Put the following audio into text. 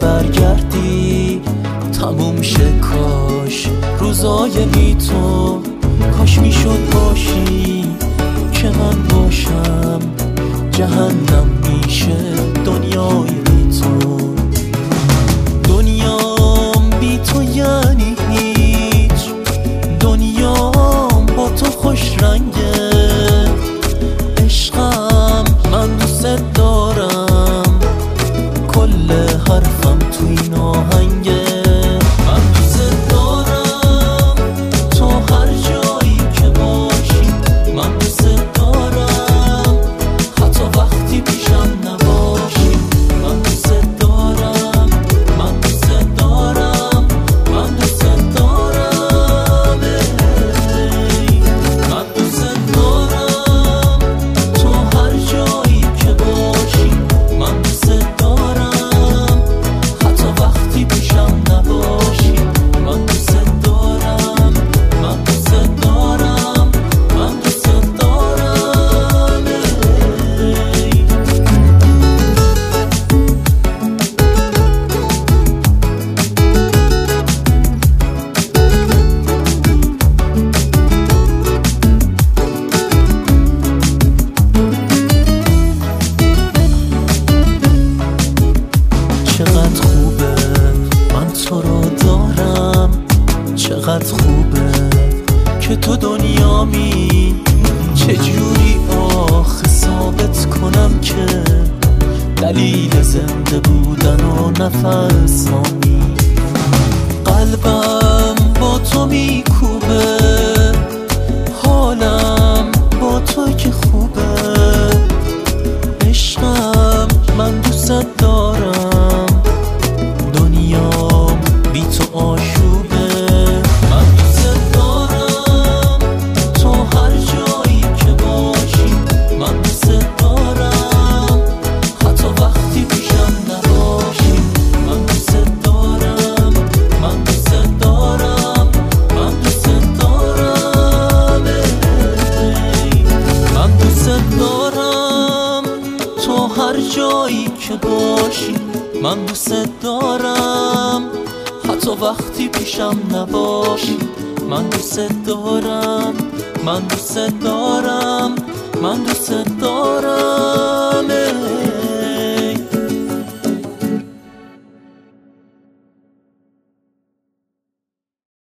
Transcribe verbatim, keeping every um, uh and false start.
برگردی تموم شه، کاش روزای بی تو کاش میشد باشی که من باشم. جهنم میشه دنیای بی تو، دنیام بی تو یعنی هیچ، دنیام با تو خوش رنگه. عشقم من دوست دارم، کل حرفم تو این آهنگه. من دوست دارم تو هر جایی که باشی، من دوست دارم حتی وقتی پیشم نباشی. من دوست دارم، من دوست دارم، من دوست دارم ای. من دوست دارم تو هر جایی که باشی، من دوست دارم حتی وقتی پیشم نباشی. من دوست دارم، من دوست دارم، من دوست دارم ای. چقدر خوبه من تو رو دارم، چقدر خوبه که تو دنیامی. چجوری آخه ثابت کنم که دلیل زنده بودن و نفسامی. قلبم با تو میکوبه، حالم با تو که خوبه. عشقم من دوست دارم، دنیام بی تو آشوبه. من دوست دارم تو هر جایی که باشی، من دوست دارم حتی وقتی پیشم نباشی. من دوست دارم، من دوست دارم، من دوست دارم ای. من دوست دارم تو هر جایی که باشی، من دوست دارم حتی وقتی پیشم نباشی. من دوست دارم، من دوست دارم، من دوست دارم